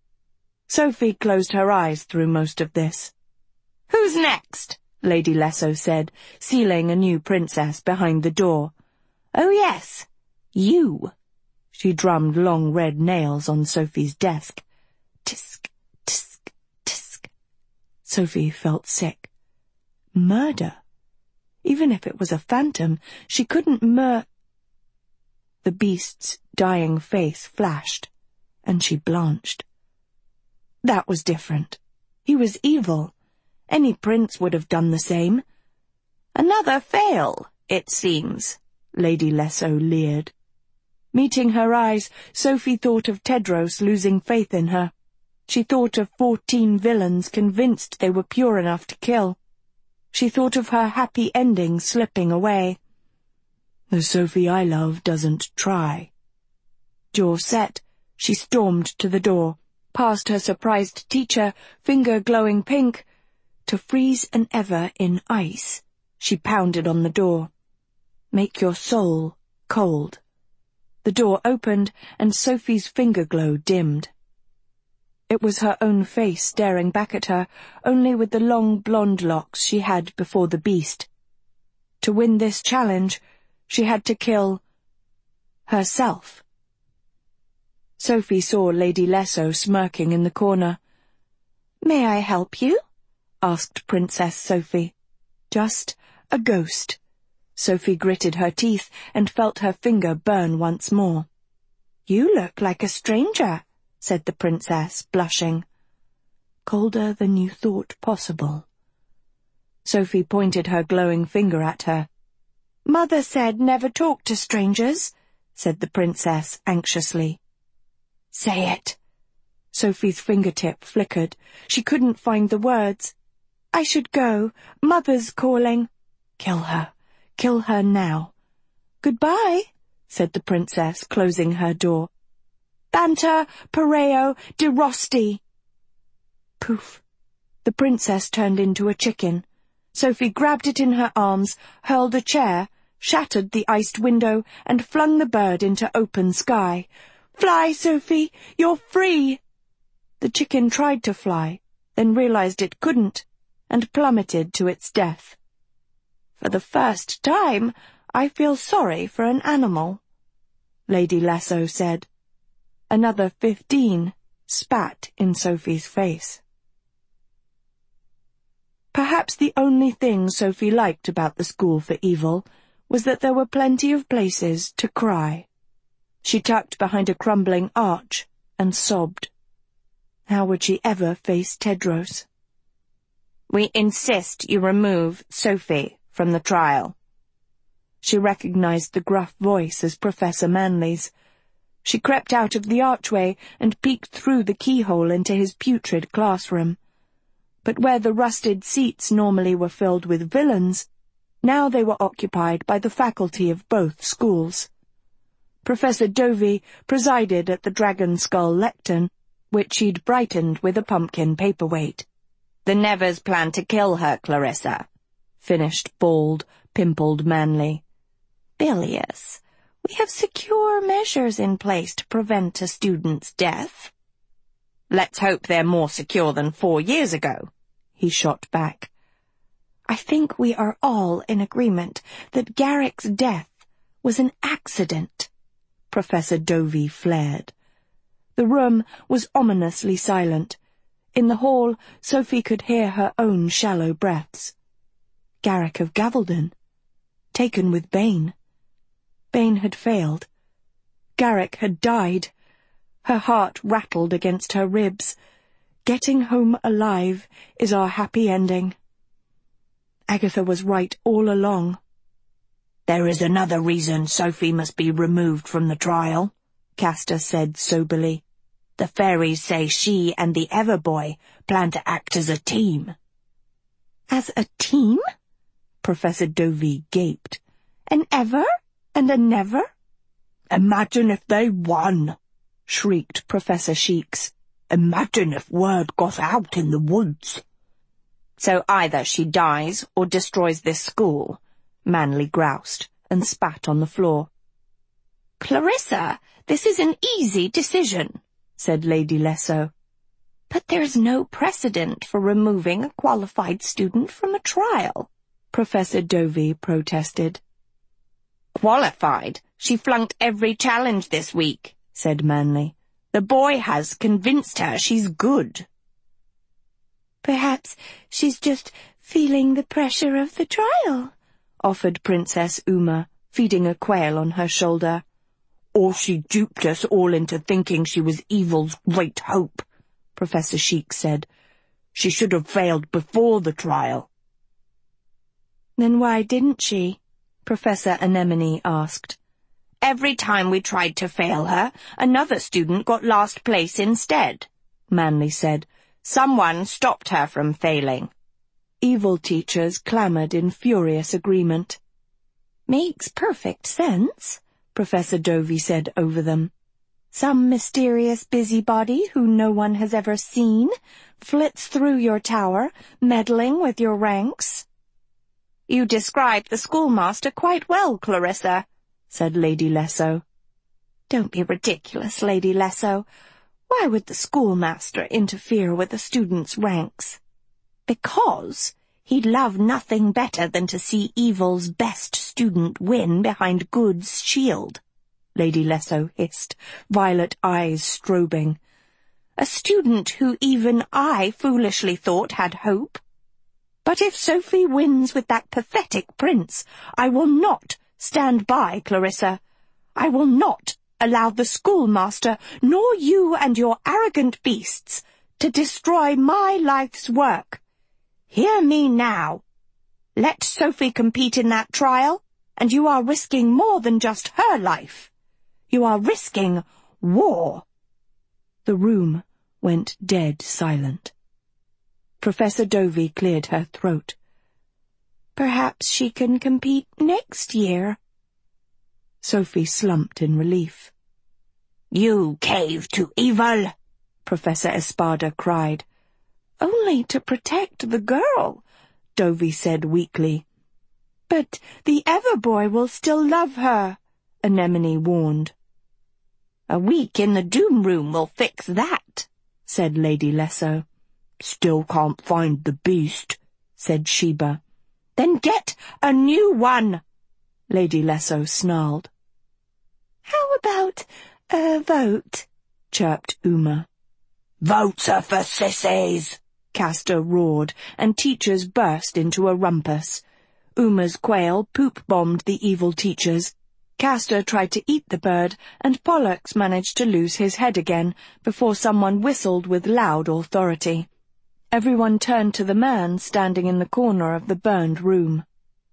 Sophie closed her eyes through most of this. Who's next? Lady Lesso said, sealing a new princess behind the door. Oh yes, you. She drummed long red nails on Sophie's desk. Tisk, tisk, tisk. Sophie felt sick. Murder? Even if it was a phantom, she couldn't mur... The beast's dying face flashed, and she blanched. That was different. He was evil. Any prince would have done the same. Another fail, it seems, Lady Lesso leered. Meeting her eyes, Sophie thought of Tedros losing faith in her. She thought of fourteen villains convinced they were pure enough to kill. She thought of her happy ending slipping away. The Sophie I love doesn't try. Jaw set, she stormed to the door, past her surprised teacher, finger glowing pink. To freeze an ever in ice, she pounded on the door. Make your soul cold. The door opened, and Sophie's finger glow dimmed. It was her own face staring back at her, only with the long blonde locks she had before the beast. To win this challenge, she had to kill herself. Sophie saw Lady Lesso smirking in the corner. May I help you? Asked Princess Sophie. Just a ghost. Sophie gritted her teeth and felt her finger burn once more. You look like a stranger, said the princess, blushing. Colder than you thought possible. Sophie pointed her glowing finger at her. Mother said never talk to strangers, said the princess anxiously. Say it. Sophie's fingertip flickered. She couldn't find the words. I should go. Mother's calling. Kill her. Kill her now. Goodbye, said the princess, closing her door. Banter, pareo, de rosti. Poof. The princess turned into a chicken. Sophie grabbed it in her arms, hurled a chair, shattered the iced window, and flung the bird into open sky. Fly, Sophie! You're free! The chicken tried to fly, then realized it couldn't, and plummeted to its death. For the first time, I feel sorry for an animal, Lady Lesso said. Another fifteen spat in Sophie's face. Perhaps the only thing Sophie liked about the School for Evil was that there were plenty of places to cry. She tucked behind a crumbling arch and sobbed. How would she ever face Tedros? We insist you remove Sophie from the trial. She recognized the gruff voice as Professor Manley's. She crept out of the archway and peeked through the keyhole into his putrid classroom. But where the rusted seats normally were filled with villains, now they were occupied by the faculty of both schools. Professor Dovey presided at the Dragon Skull lectern, which she'd brightened with a pumpkin paperweight. "The Nevers plan to kill her, Clarissa," finished bald, pimpled Manley. "Bilious, we have secure measures in place to prevent a student's death." "Let's hope they're more secure than four years ago," he shot back. "I think we are all in agreement that Garrick's death was an accident," Professor Dovey flared. The room was ominously silent. In the hall, Sophie could hear her own shallow breaths. Garrick of Gavaldon. Taken with Bane. Bane had failed. Garrick had died. Her heart rattled against her ribs. Getting home alive is our happy ending. Agatha was right all along. "There is another reason Sophie must be removed from the trial," Castor said soberly. "The fairies say she and the Everboy plan to act as a team." "As a team?" Professor Dovey gaped. "An Ever and a Never?" "Imagine if they won," shrieked Professor Sheeks. "Imagine if word got out in the woods." "So either she dies or destroys this school," Manley groused, and spat on the floor. "Clarissa, this is an easy decision," said Lady Lesso. "But there's no precedent for removing a qualified student from a trial," Professor Dovey protested. "Qualified? She flunked every challenge this week," said Manley. "The boy has convinced her she's good." "Perhaps she's just feeling the pressure of the trial," offered Princess Uma, feeding a quail on her shoulder. "Or she duped us all into thinking she was evil's great hope," Professor Sheeks said. "She should have failed before the trial." "Then why didn't she?" Professor Anemone asked. "Every time we tried to fail her, another student got last place instead," Manley said. "Someone stopped her from failing." Evil teachers clamoured in furious agreement. "Makes perfect sense," Professor Dovey said over them. "Some mysterious busybody who no one has ever seen flits through your tower, meddling with your ranks." "You described the schoolmaster quite well, Clarissa," said Lady Lesso. "Don't be ridiculous, Lady Lesso. Why would the schoolmaster interfere with a student's ranks?" "Because he'd love nothing better than to see evil's best student win behind good's shield," Lady Lesso hissed, violet eyes strobing. "A student who even I foolishly thought had hope. But if Sophie wins with that pathetic prince, I will not stand by, Clarissa. I will not allow the schoolmaster, nor you and your arrogant beasts, to destroy my life's work. Hear me now. Let Sophie compete in that trial, and you are risking more than just her life. You are risking war." The room went dead silent. Professor Dovey cleared her throat. "Perhaps she can compete next year." Sophie slumped in relief. "You cave to evil," Professor Espada cried. "Only to protect the girl," Dovey said weakly. "But the Everboy will still love her," Anemone warned. "A week in the Doom Room will fix that," said Lady Lesso. "Still can't find the beast," said Sheba. "Then get a new one," Lady Lesso snarled. "How about a vote?" chirped Uma. "Votes are for sissies," Castor roared, and teachers burst into a rumpus. Uma's quail poop-bombed the evil teachers. Castor tried to eat the bird, and Pollux managed to lose his head again before someone whistled with loud authority. Everyone turned to the man standing in the corner of the burned room.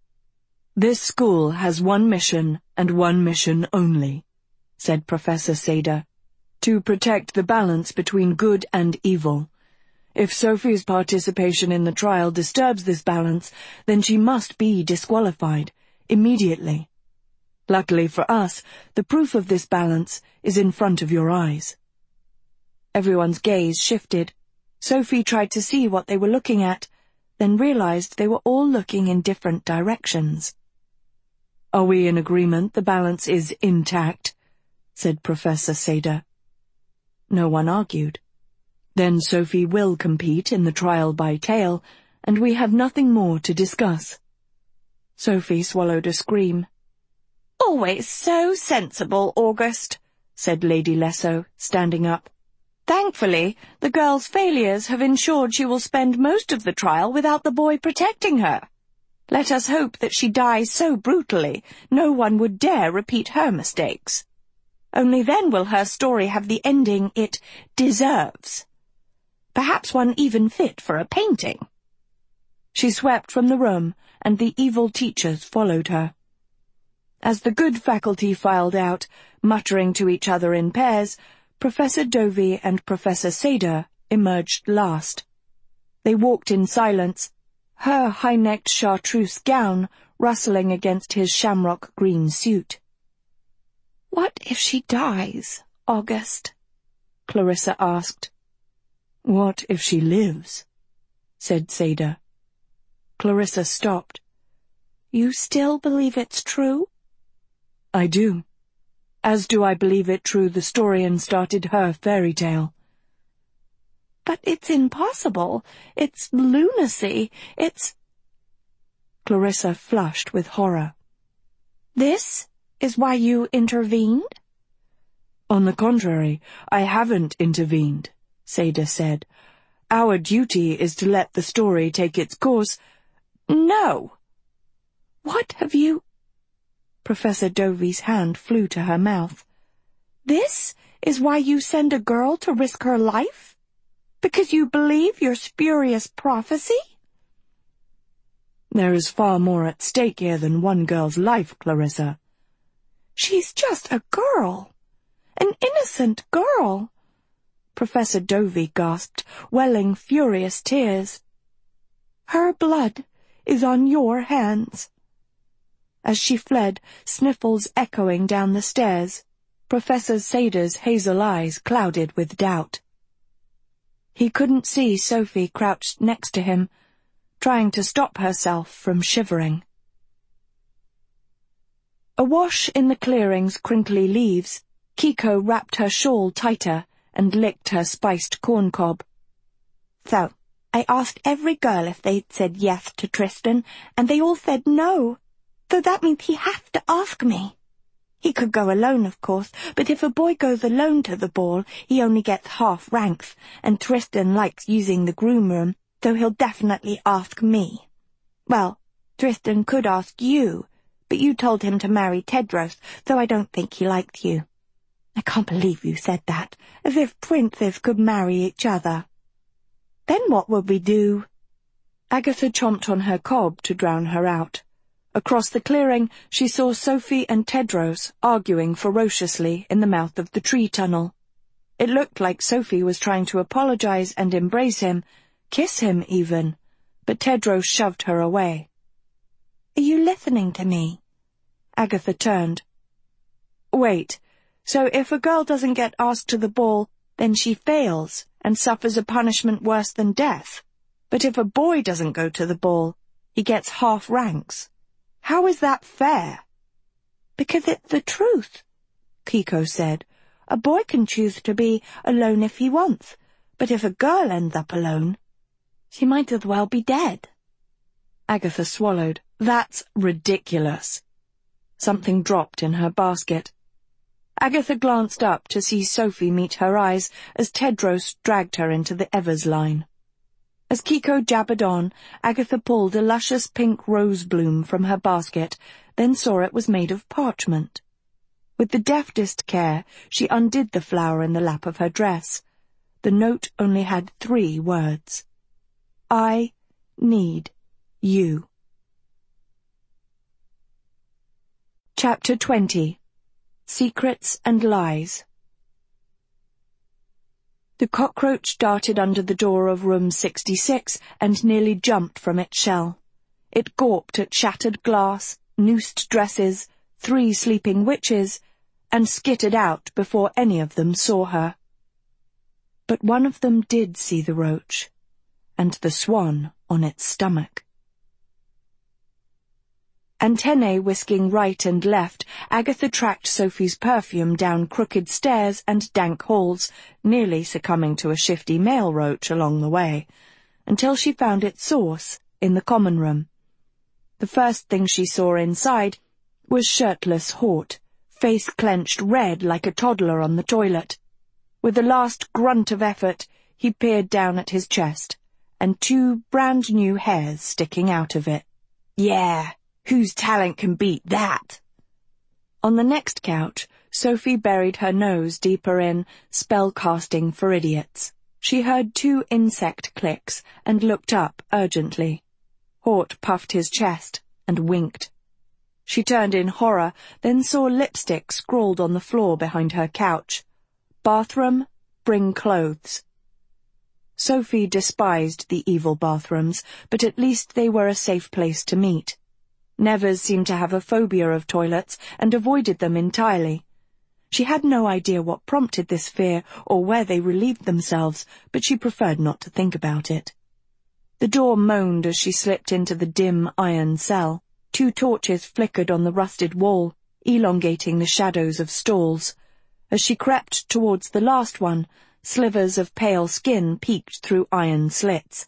"This school has one mission, and one mission only," said Professor Seda. "To protect the balance between good and evil. If Sophie's participation in the trial disturbs this balance, then she must be disqualified, immediately." Luckily for us, the proof of this balance is in front of your eyes." Everyone's gaze shifted. Sophie tried to see what they were looking at, then realized they were all looking in different directions. "Are we in agreement the balance is intact?" said Professor Seda. No one argued. "Then Sophie will compete in the trial by tale, and we have nothing more to discuss." Sophie swallowed a scream. "Always so sensible, August," said Lady Lesso, standing up. "Thankfully, the girl's failures have ensured she will spend most of the trial without the boy protecting her. Let us hope that she dies so brutally no one would dare repeat her mistakes. Only then will her story have the ending it deserves. Perhaps one even fit for a painting." She swept from the room, and the evil teachers followed her. As the good faculty filed out, muttering to each other in pairs, Professor Dovey and Professor Seda emerged last. They walked in silence, her high-necked chartreuse gown rustling against his shamrock green suit. "What if she dies, August?" Clarissa asked. "What if she lives?" said Seda. Clarissa stopped. "You still believe it's true?" "I do. As do I believe it true the Storian started her fairy tale." "But it's impossible. It's lunacy. It's—" Clarissa flushed with horror. "This is why you intervened?" "On the contrary, I haven't intervened," Seda said. "Our duty is to let the story take its course." "No." "What have you—" Professor Dovey's hand flew to her mouth. "This is why you send a girl to risk her life? Because you believe your spurious prophecy?" "There is far more at stake here than one girl's life, Clarissa." "She's just a girl. An innocent girl." Professor Dovey gasped, welling furious tears. "Her blood is on your hands." As she fled, sniffles echoing down the stairs, Professor Seda's hazel eyes clouded with doubt. He couldn't see Sophie crouched next to him, trying to stop herself from shivering. Awash in the clearing's crinkly leaves, Kiko wrapped her shawl tighter and licked her spiced corncob. "So, I asked every girl if they'd said yes to Tristan, and they all said no. So that means he has to ask me. He could go alone, of course, but if a boy goes alone to the ball, he only gets half ranks, and Tristan likes using the groom room, so he'll definitely ask me. Well, Tristan could ask you, but you told him to marry Tedros, so I don't think he likes you. I can't believe you said that, as if princes could marry each other. Then what will we do?" Agatha chomped on her cob to drown her out. Across the clearing, she saw Sophie and Tedros arguing ferociously in the mouth of the tree tunnel. It looked like Sophie was trying to apologize and embrace him, kiss him even, but Tedros shoved her away. "Are you listening to me?" Agatha turned. "Wait, so if a girl doesn't get asked to the ball, then she fails and suffers a punishment worse than death. But if a boy doesn't go to the ball, he gets half ranks. How is that fair?" "Because it's the truth," Kiko said. "A boy can choose to be alone if he wants, but if a girl ends up alone, she might as well be dead." Agatha swallowed. "That's ridiculous." Something dropped in her basket. Agatha glanced up to see Sophie meet her eyes as Tedros dragged her into the Evers line. As Kiko jabbered on, Agatha pulled a luscious pink rose bloom from her basket, then saw it was made of parchment. With the deftest care, she undid the flower in the lap of her dress. The note only had three words. "I need you." Chapter twenty. Secrets and Lies. The cockroach darted under the door of room sixty-six and nearly jumped from its shell. It gawped at shattered glass, noosed dresses, three sleeping witches, and skittered out before any of them saw her. But one of them did see the roach, and the swan on its stomach. Antennae whisking right and left, Agatha tracked Sophie's perfume down crooked stairs and dank halls, nearly succumbing to a shifty male roach along the way, until she found its source in the common room. The first thing she saw inside was shirtless Hort, face clenched red like a toddler on the toilet. With a last grunt of effort, he peered down at his chest, and two brand-new hairs sticking out of it. Yeah, whose talent can beat that? On the next couch, Sophie buried her nose deeper in Spell-Casting for Idiots. She heard two insect clicks and looked up urgently. Hort puffed his chest and winked. She turned in horror, then saw lipstick scrawled on the floor behind her couch. Bathroom, bring clothes. Sophie despised the evil bathrooms, but at least they were a safe place to meet. Nevers seemed to have a phobia of toilets and avoided them entirely. She had no idea what prompted this fear or where they relieved themselves, but she preferred not to think about it. The door moaned as she slipped into the dim iron cell. Two torches flickered on the rusted wall, elongating the shadows of stalls. As she crept towards the last one, slivers of pale skin peeked through iron slits.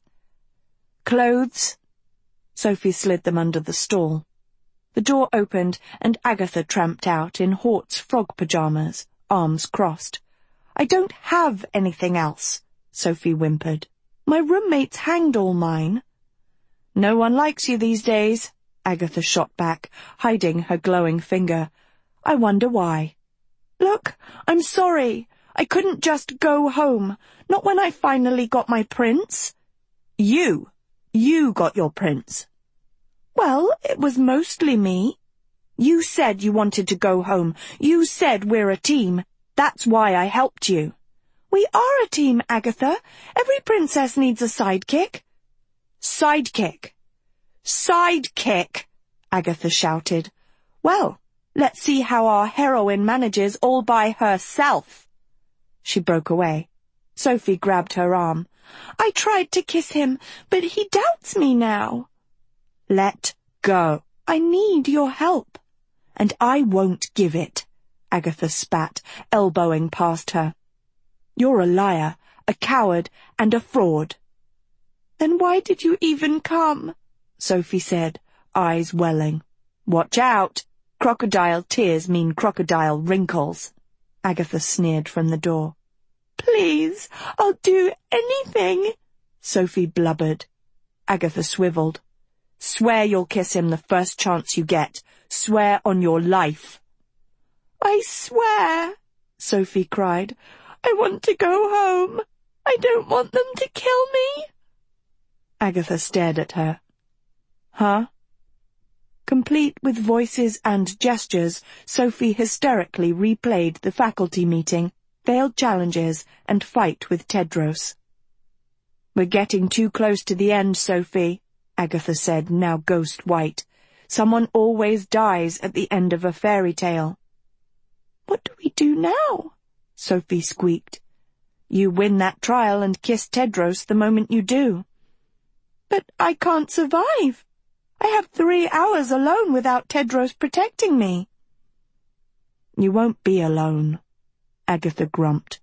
Clothes? Sophie slid them under the stall. The door opened, and Agatha tramped out in Hort's frog pyjamas, arms crossed. "I don't have anything else," Sophie whimpered. "My roommates hanged all mine." "No one likes you these days," Agatha shot back, hiding her glowing finger. "I wonder why." "Look, I'm sorry. I couldn't just go home, not when I finally got my prince." "You? You got your prince?" "Well, it was mostly me." "You said you wanted to go home. You said we're a team. That's why I helped you." "We are a team, Agatha. Every princess needs a sidekick." "Sidekick? Sidekick!" Agatha shouted. "Well, let's see how our heroine manages all by herself." She broke away. Sophie grabbed her arm. "I tried to kiss him, but he doubts me now." "Let go." "I need your help." "And I won't give it," Agatha spat, elbowing past her. "You're a liar, a coward, and a fraud." "Then why did you even come?" Sophie said, eyes welling. "Watch out. Crocodile tears mean crocodile wrinkles," Agatha sneered from the door. "Please, I'll do anything," Sophie blubbered. Agatha swivelled. "Swear you'll kiss him the first chance you get. Swear on your life." "I swear," Sophie cried. "I want to go home. I don't want them to kill me." Agatha stared at her. "Huh?" Complete with voices and gestures, Sophie hysterically replayed the faculty meeting, failed challenges, and fight with Tedros. "We're getting too close to the end, Sophie," Agatha said, now ghost-white. "Someone always dies at the end of a fairy tale." "What do we do now?" Sophie squeaked. "You win that trial and kiss Tedros the moment you do." "But I can't survive. I have three hours alone without Tedros protecting me." "You won't be alone," Agatha grumped.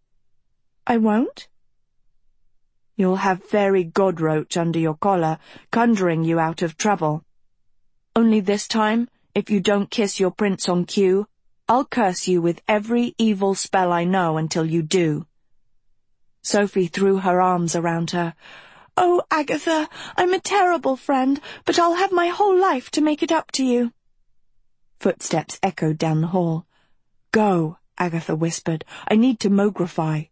"I won't?" "You'll have Fairy Godroach under your collar, conjuring you out of trouble. Only this time, if you don't kiss your prince on cue, I'll curse you with every evil spell I know until you do." Sophie threw her arms around her. "Oh, Agatha, I'm a terrible friend, but I'll have my whole life to make it up to you." Footsteps echoed down the hall. "Go," Agatha whispered. "I need to mogrify."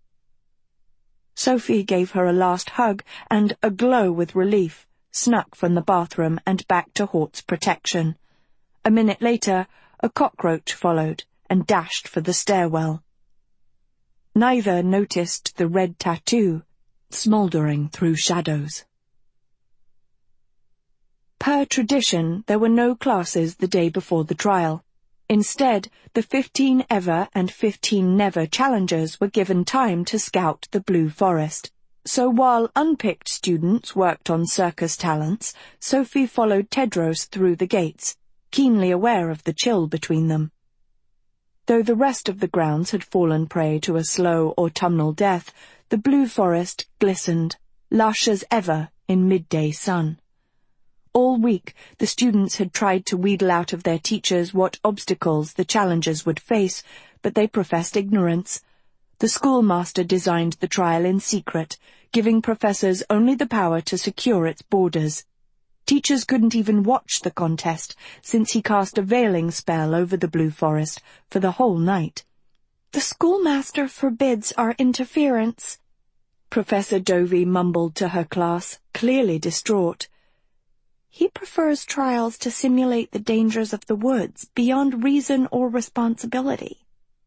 Sophie gave her a last hug and, aglow with relief, snuck from the bathroom and back to Hort's protection. A minute later, a cockroach followed and dashed for the stairwell. Neither noticed the red tattoo, smouldering through shadows. Per tradition, there were no classes the day before the trial. Instead, the fifteen ever and fifteen never challengers were given time to scout the Blue Forest. So while unpicked students worked on circus talents, Sophie followed Tedros through the gates, keenly aware of the chill between them. Though the rest of the grounds had fallen prey to a slow autumnal death, the Blue Forest glistened, lush as ever in midday sun. All week, the students had tried to wheedle out of their teachers what obstacles the challengers would face, but they professed ignorance. The schoolmaster designed the trial in secret, giving professors only the power to secure its borders. Teachers couldn't even watch the contest, since he cast a veiling spell over the Blue Forest for the whole night. "The schoolmaster forbids our interference," Professor Dovey mumbled to her class, clearly distraught. "He prefers trials to simulate the dangers of the woods, beyond reason or responsibility."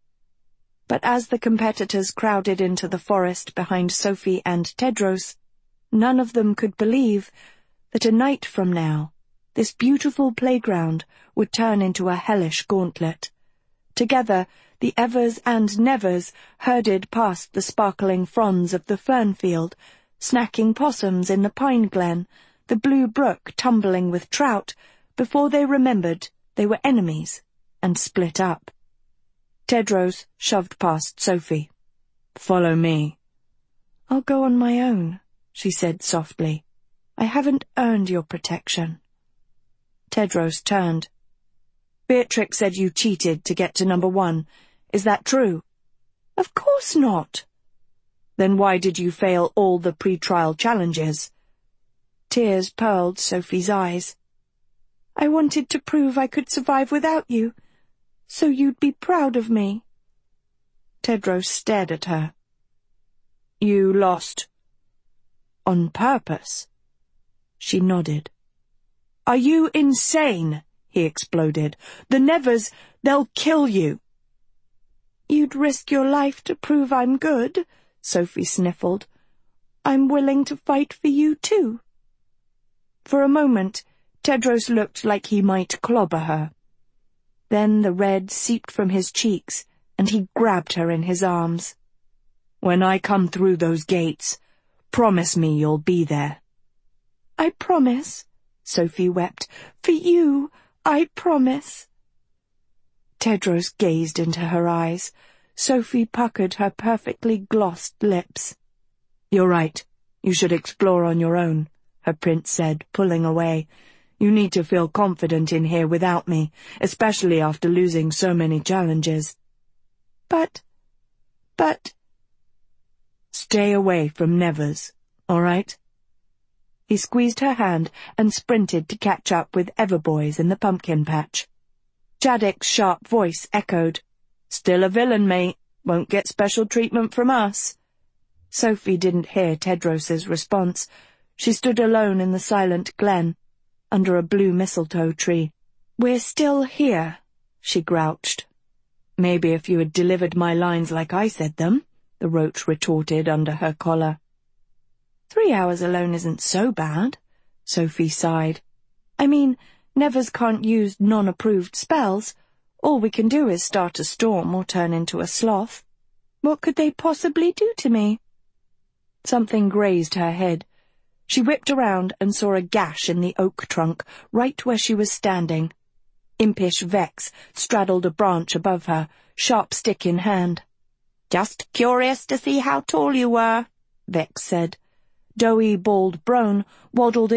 But as the competitors crowded into the forest behind Sophie and Tedros, none of them could believe that a night from now, this beautiful playground would turn into a hellish gauntlet. Together, the Evers and Nevers herded past the sparkling fronds of the fern field, snacking possums in the pine glen, the blue brook tumbling with trout, before they remembered they were enemies and split up. Tedros shoved past Sophie. "Follow me." "I'll go on my own," she said softly. "I haven't earned your protection." Tedros turned. "Beatrix said you cheated to get to number one. Is that true?" "Of course not." "Then why did you fail all the pre-trial challenges?" Tears pearled Sophie's eyes. "I wanted to prove I could survive without you, so you'd be proud of me." Tedros stared at her. "You lost on purpose?" She nodded. "Are you insane?" he exploded. "The Nevers, they'll kill you." "You'd risk your life to prove I'm good," Sophie sniffled. "I'm willing to fight for you, too." For a moment, Tedros looked like he might clobber her. Then the red seeped from his cheeks, and he grabbed her in his arms. "When I come through those gates, promise me you'll be there." "I promise," Sophie wept. "For you, I promise." Tedros gazed into her eyes. Sophie puckered her perfectly glossed lips. "You're right. You should explore on your own," her prince said, pulling away. "You need to feel confident in here without me, especially after losing so many challenges." But, but... "Stay away from Nevers, all right?" He squeezed her hand and sprinted to catch up with Everboys in the pumpkin patch. Jadek's sharp voice echoed, "Still a villain, mate. Won't get special treatment from us." Sophie didn't hear Tedros's response. She stood alone in the silent glen, under a blue mistletoe tree. "We're still here," she grouched. "Maybe if you had delivered my lines like I said them," the roach retorted under her collar. Three hours alone isn't so bad," Sophie sighed. "I mean, Nevers can't use non-approved spells. All we can do is start a storm or turn into a sloth. What could they possibly do to me?" Something grazed her head. She whipped around and saw a gash in the oak trunk, right where she was standing. Impish Vex straddled a branch above her, sharp stick in hand. "Just curious to see how tall you were," Vex said. Doughy bald Brone waddled